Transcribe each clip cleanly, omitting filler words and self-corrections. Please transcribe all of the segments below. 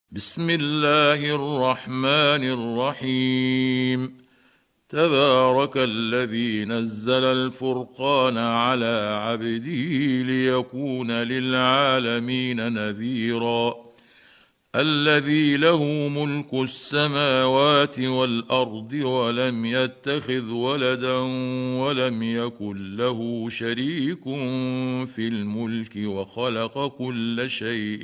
بسم الله الرحمن الرحيم. تبارك الذي نزل الفرقان على عبده ليكون للعالمين نذيرا. الذي له ملك السماوات والارض ولم يتخذ ولدا ولم يكن له شريك في الملك وخلق كل شيء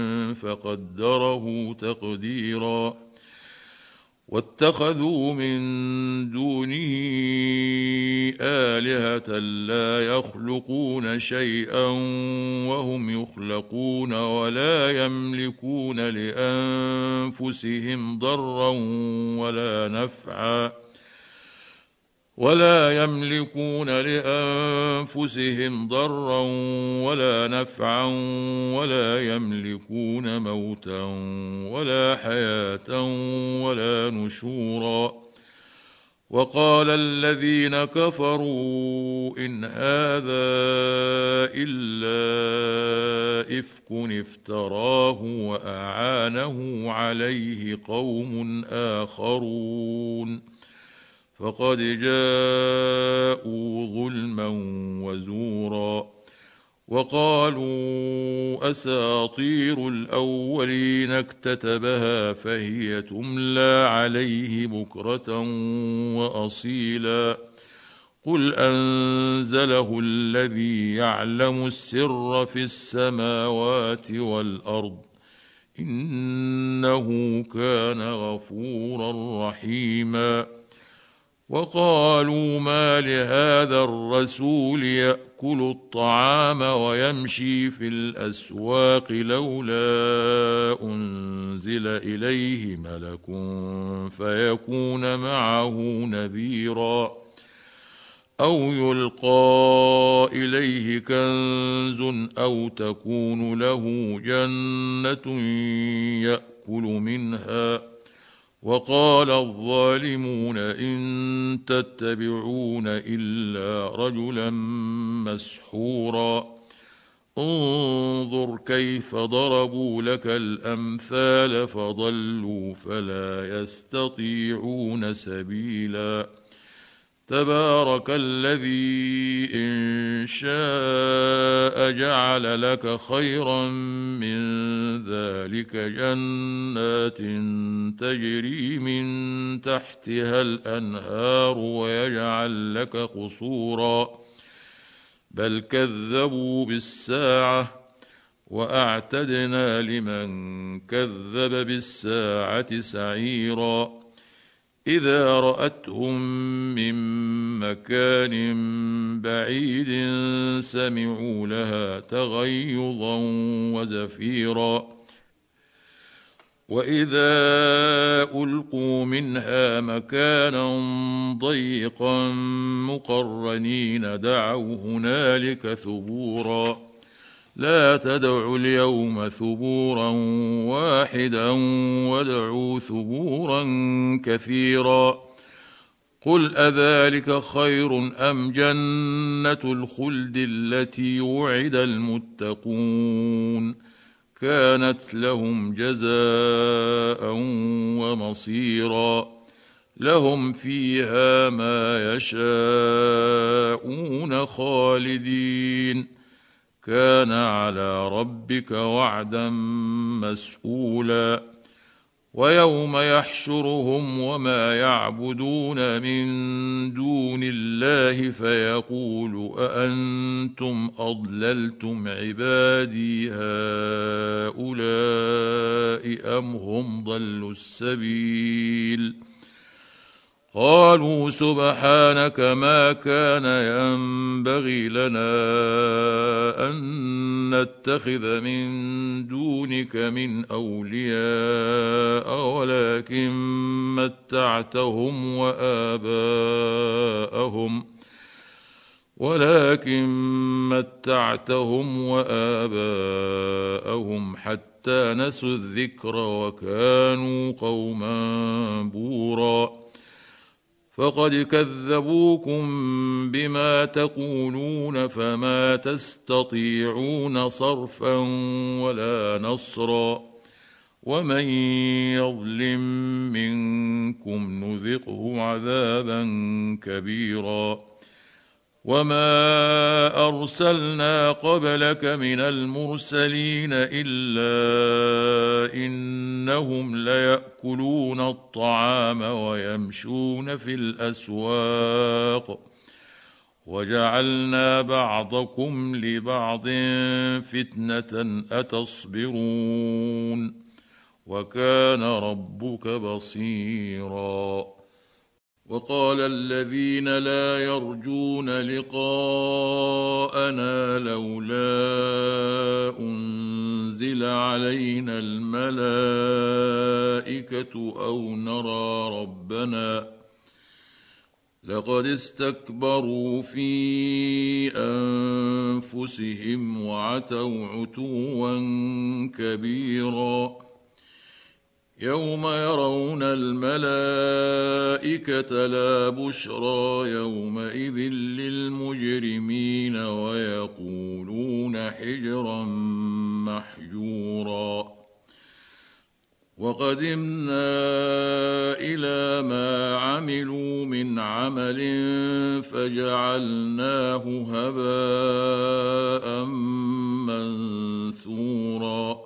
فقدره تقديرا. واتخذوا من دونه آلهة لا يخلقون شيئا وهم يخلقون ولا يملكون لأنفسهم ضرا ولا نفعا ولا يملكون موتا ولا حياة ولا نشورا. وقال الذين كفروا إن هذا إلا إفك افتراه وأعانه عليه قوم آخرون فقد جاءوا ظلما وزورا. وقالوا أساطير الأولين اكتتبها فهي تملى عليه بكرة وأصيلا. قل أنزله الذي يعلم السر في السماوات والأرض إنه كان غفورا رحيما. وقالوا ما لهذا الرسول يأكل الطعام ويمشي في الأسواق لولا أنزل إليه ملك فيكون معه نذيرا أو يلقى إليه كنز أو تكون له جنة يأكل منها. وقال الظالمون إن تتبعون إلا رجلا مسحورا. انظر كيف ضربوا لك الأمثال فضلوا فلا يستطيعون سبيلا. تبارك الذي إن شاء جعل لك خيرا من ذلك جنات تجري من تحتها الأنهار ويجعل لك قصورا بل كذبوا بالساعة وأعتدنا لمن كذب بالساعة سعيرا. إذا رأتهم من مكان بعيد سمعوا لها تغيظا وزفيرا. وإذا ألقوا منها مكانا ضيقا مقرنين دعوا هنالك ثبورا. لا تدعوا اليوم ثبورا واحدا وادعوا ثبورا كثيرا. قل أذلك خير أم جنة الخلد التي وعد المتقون كانت لهم جزاء ومصيرا. لهم فيها ما يشاءون خالدين كان على ربك وعدا مسئولا. ويوم يحشرهم وما يعبدون من دون الله فيقول أأنتم أضللتم عبادي هؤلاء أم هم ضلوا السبيل. قالوا سبحانك ما كان ينبغي لنا أن نتخذ من دونك من أولياء ولكن متعتهم وآباءهم حتى نسوا الذكر وكانوا قوما بورا. فقد كذبوكم بما تقولون فما تستطيعون صرفا ولا نصرا ومن يظلم منكم نذقه عذابا كبيرا. وما ارسلنا قبلك من المرسلين الا انهم ليأكلون الطعام ويمشون في الاسواق وجعلنا بعضكم لبعض فتنة اتصبرون وكان ربك بصيرا. وقال الذين لا يرجون لقاءنا لولا أنزل علينا الملائكة أو نرى ربنا لقد استكبروا في أنفسهم وعتوا عتوا كبيرا. يوم يرون الملائكة لا بشرى يومئذ للمجرمين ويقولون حجرا محجورا. وقدمنا إلى ما عملوا من عمل فجعلناه هباء منثورا.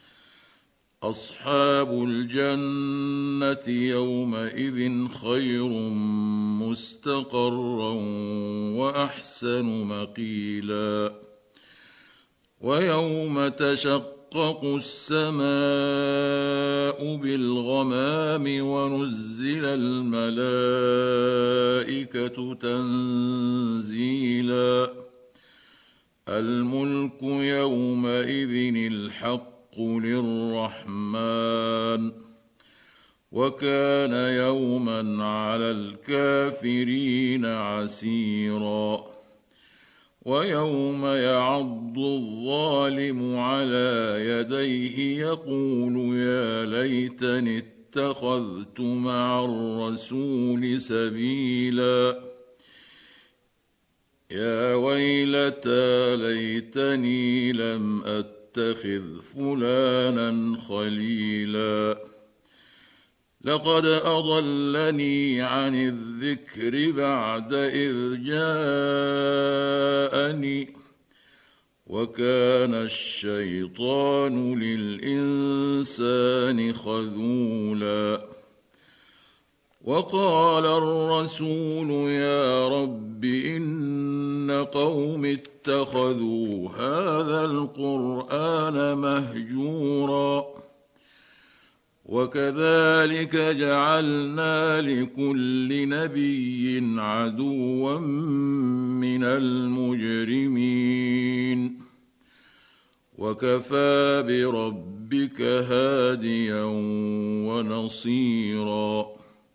أصحاب الجنة يومئذ خير مستقرا وأحسن مقيلا. ويوم تشقق السماء بالغمام ونزل الملائكة تنزيلا. الملك يومئذ الحق للرحمن وكان يوما على الكافرين عسيرا. ويوم يعض الظالم على يديه يقول يا ليتني اتخذت مع الرسول سبيلا. يا ويلتى ليتني لم أتخذ فلانا خليلا لقد أضلني عن الذكر بعد إذ جاءني وكان الشيطان للإنسان خذولا. وقال الرسول يا رب إن قوم اتخذوا هذا القرآن مهجورا. وكذلك جعلنا لكل نبي عدوا من المجرمين وكفى بربك هاديا ونصيرا.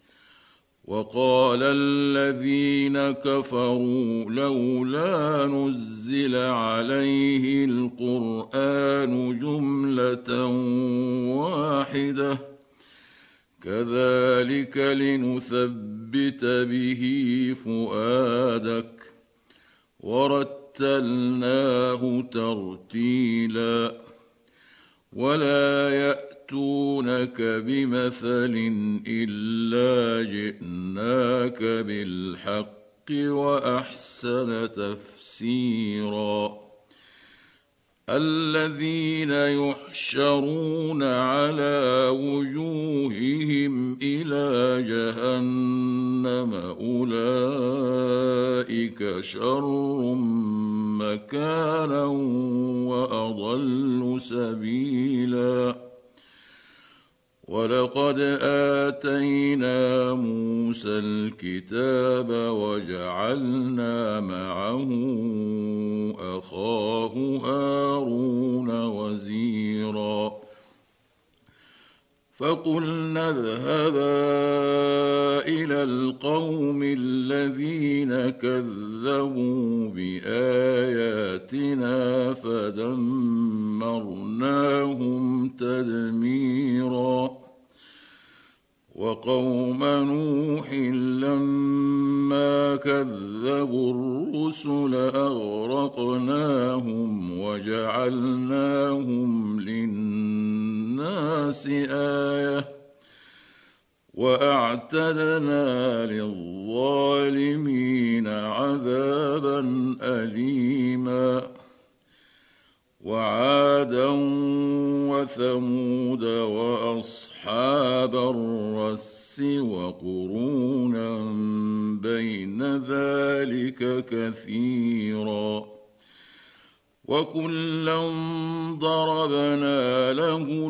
وقال الذين كفروا لولا نزل عليه القرآن جملة واحدة كذلك لنثبت به فؤادك ورتلناه ترتيلا. ولا يأتونك بمثل إلا جئناك بالحق وأحسن تفسيرا. الذين يحشرون على وجوههم إلى جهنم أولئك شر مكانا وأضل سبيلا. ولقد آتينا موسى الكتاب وجعلنا معه أخاه هارون وزيرا. فقلنا اذهبا إلى القوم الذين كذبوا بآياتنا فدمرناهم تدميرا. وقوم نوح لما كذبوا الرسل أغرقناهم وجعلناهم للناس آية وأعتدنا للظالمين عذابا أليما وعادا وثمود وأصحاب الرس وقرونا بين ذلك كثيرا وكلا ضربنا له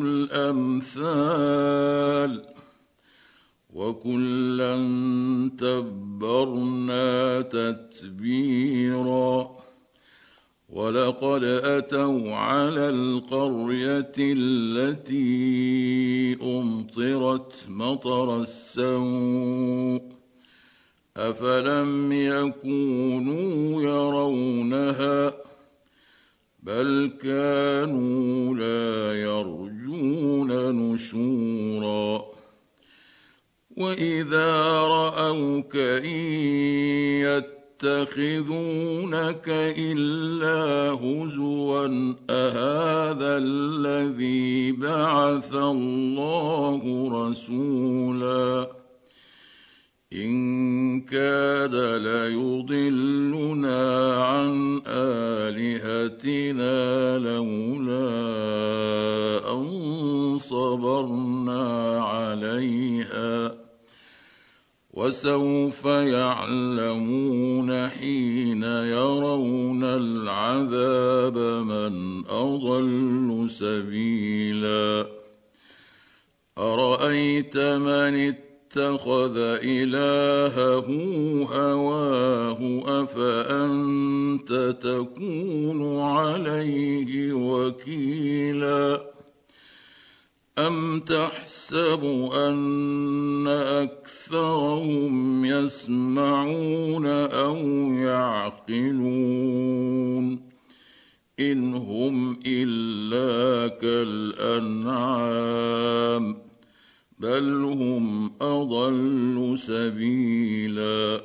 الأمثال وكلا تبرنا تتبيرا ولقد أتوا على القرية التي أمطرت مطر السوء أفلم يكونوا يرونها بل كانوا لا يرجون نشورا وإذا رأوك إن يتخذونك إلا هزوا أهذا الذي بعث الله رسولا إن كاد ليضلنا عن آلهتنا لولا أن صبرنا عليها وسوف يعلمون حين يرون العذاب من أضل سبيلا أرأيت من اتخذ إلهه هواه أفأنت تكون عليه وكيلا أم تحسب أن أكثرهم يسمعون أو يعقلون إن هم إلا كالأنعام بل هم أضل سبيلا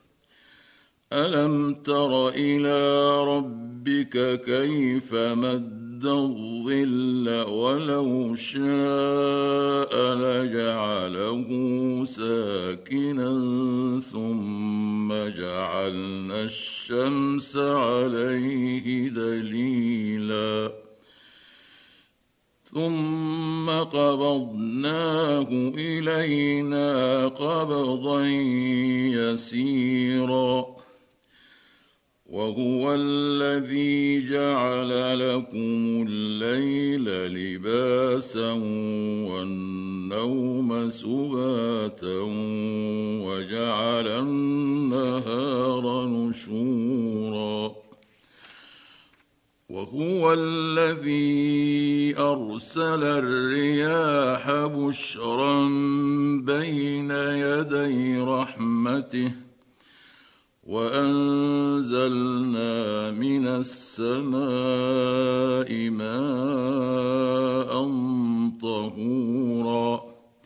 ألم تر إلى ربك كيف مد الظل ولو شاء لجعله ساكنا ثم جعلنا الشمس عليه دليلا ثم قبضناه إلينا قبضا يسيرا وهو الذي جعل لكم الليل لباسا والنوم سباتا وجعل النهار نشورا وهو الذي أرسل الرياح بشرا بين يدي رحمته وأنزلنا من السماء ماء طهورا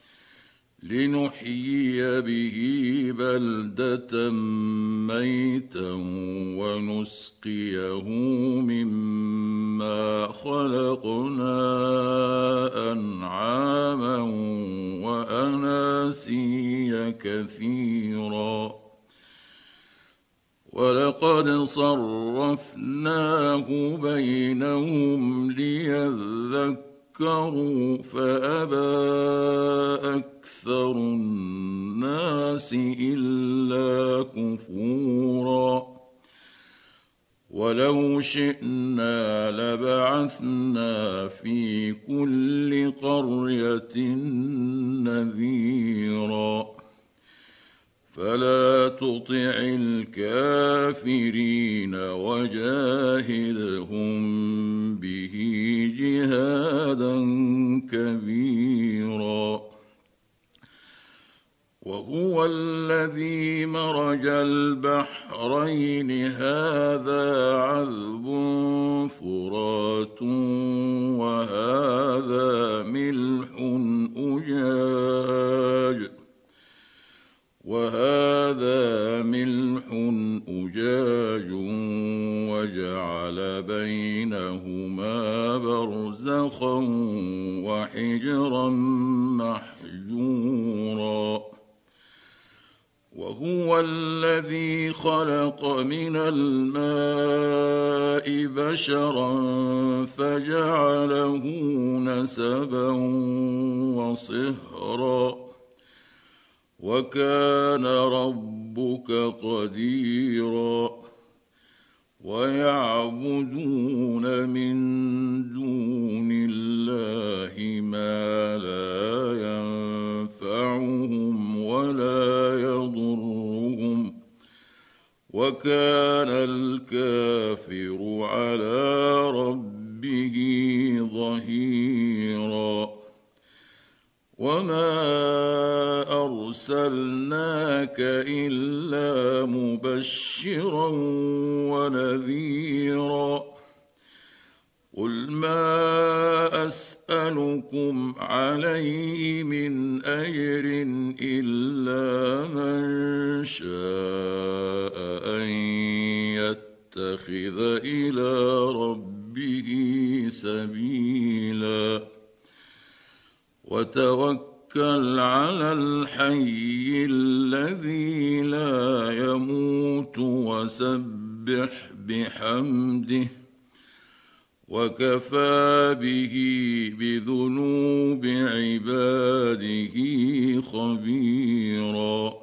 لنحيي به بلدة ميتا ونسقيه مما خلقنا أنعاما وأناسيا كثيرا ولقد صرفناه بينهم ليذكروا فأبى أكثر الناس إلا كفورا ولو شئنا لبعثنا في كل قرية نذيرا فلا تطع الكافرين وجاهدهم به جهادا كبيرا وهو الذي مرج البحرين هذا عذب فرات وهذا ملح أجاج أجاج وهذا ملح أجاج وجعل بينهما برزخا وحجرا محجورا وهو الذي خلق من الماء بشرا فجعله نسبا وصهرا وكان ربك قديرا ويعبدون من دون الله ما لا ينفعهم ولا يضرهم وكان الكافر على ربه ظهيرا وما أرسلناك إلا مبشرا ونذيرا قل ما أسألكم عليه من أجر إلا من شاء أن يتخذ إلى ربه سبيلا وتوكل على الحي الذي لا يموت وسبح بحمده وكفى به بذنوب عباده خبيرا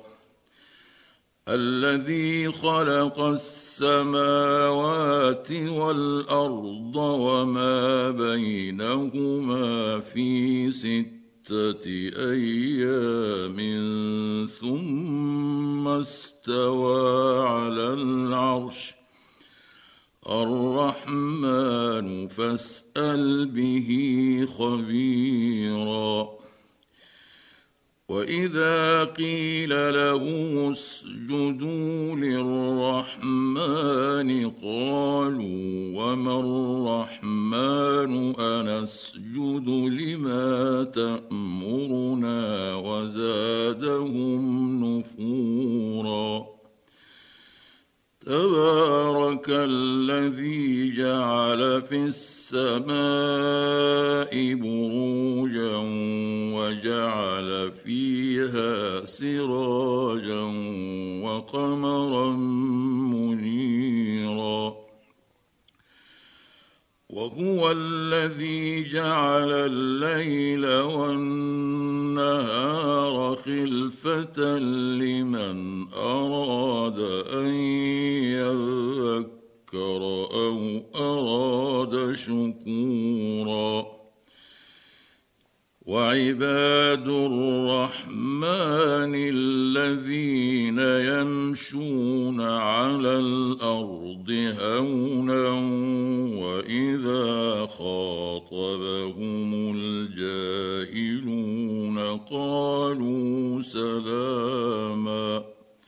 الذي خلق السماوات والأرض وما بينهما في 6 أيام ثم استوى على العرش الرحمن فاسأل به خبيرا وإذا قيل لهم اسجدوا للرحمن قالوا وما الرحمن أنسجد لما تأمرنا وزادهم نفورا تبارك الذي جعل في السماء بروجا وجعل فيها سراجا وقمرا منيرا وهو الذي جعل الليل والنهار خلفة لمن أراد أن يذكر أو أراد شكورا وعباد الرحمن الذين يمشون على الأرض هونا وإذا خاطبهم الجاهلون قالوا سلاما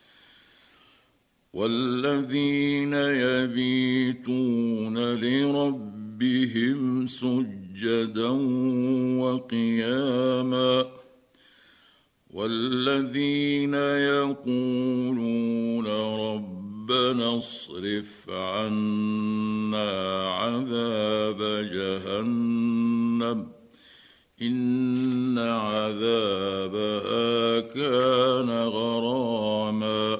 والذين يبيتون لربهم سجدا وقياما والذين يقولون ربنا اصرف عنا عذاب جهنم إن عذابها كان غراما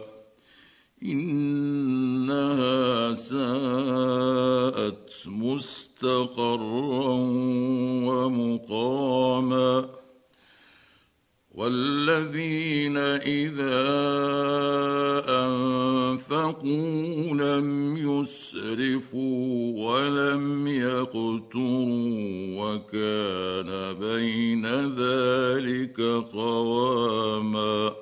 إنها ساءت مستقرا ومقاما والذين إذا أنفقوا لم يسرفوا ولم يقتروا وكان بين ذلك قواما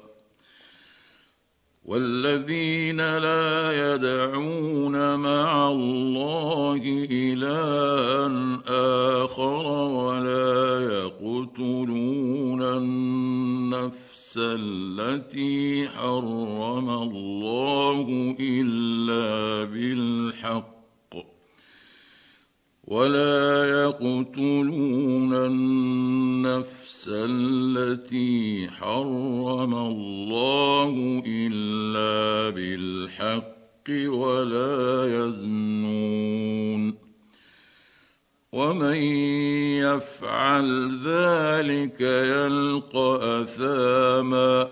والذين لا يدعون مع الله إلها آخر ولا يقتلون النفس التي حرم الله إلا بالحق ولا يقتلون النفس التي حرم الله إلا بالحق ولا يزنون ومن يفعل ذلك يلقى أثاما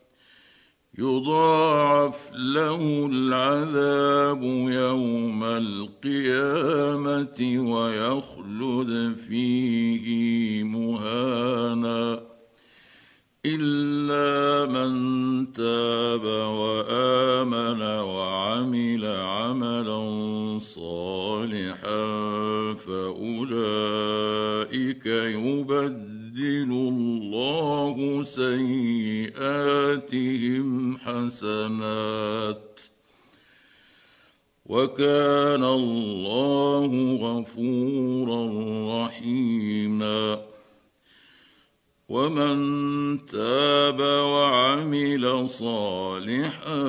يضاعف له العذاب يوم القيامة ويخلد فيه مهانا إلا من تاب وآمن وعمل عملا صالحا فأولئك يبدل الله سيئاتهم حسنات وكان الله غفورا رحيما ومن تاب وعمل صالحا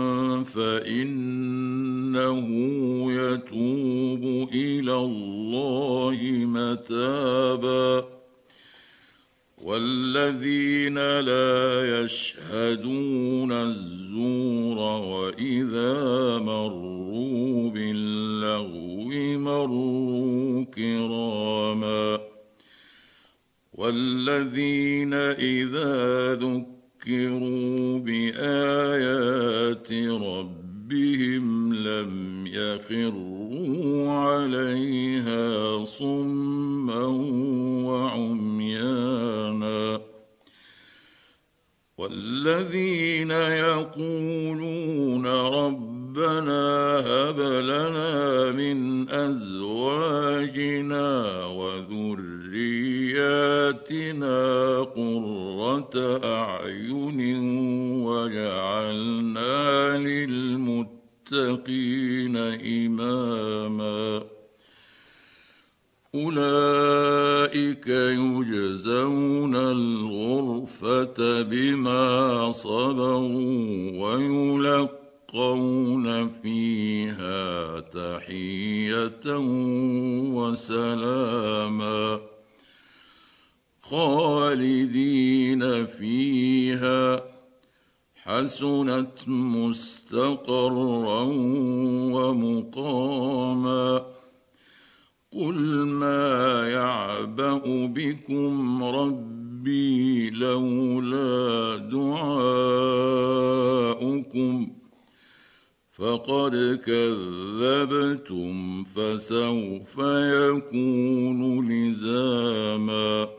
فإنه يتوب إلى الله متابا والذين لا يشهدون الزور وإذا مروا باللغو مروا كراما والذين إذا ذكروا بآيات ربهم لم يخروا عليها صما وعميانا والذين يقولون ربنا هب لنا من أزواجنا وذرياتنا قرة أعين وجعلنا للمتقين إماما أولئك يجزون الغرفة بما صبروا ويلقون فيها تحية وسلاما خالدين فيها حسنت مستقرا ومقاما قل ما يعبأ بكم ربي لولا دعاؤكم فقد كذبتم فسوف يكون لزاما